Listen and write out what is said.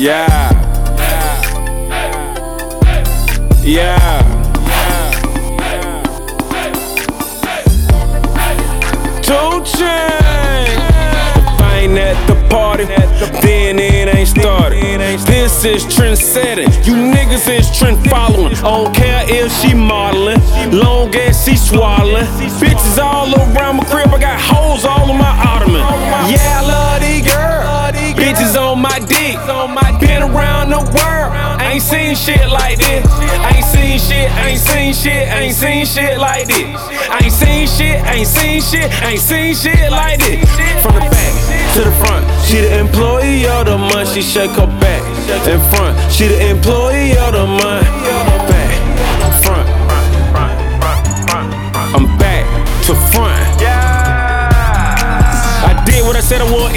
Yeah. Yeah. 2 Chainz. If I ain't at the party, then it ain't started. This is trend setting, you niggas is trend following. I don't care if she modeling, long as she swallowing. Bitches all around my crib, I got hoes all on my ottoman. Yeah, I love these girls. Bitches on my dick, been around the world. I ain't seen shit like this. I ain't seen shit, I ain't seen shit, I ain't seen shit like this. I ain't seen shit, I ain't seen shit, I ain't seen shit like this. From the back to the front, she the employee of the month. She shake her back in front, she the employee of the month. Back, front, I'm back to front. I did what I said I would.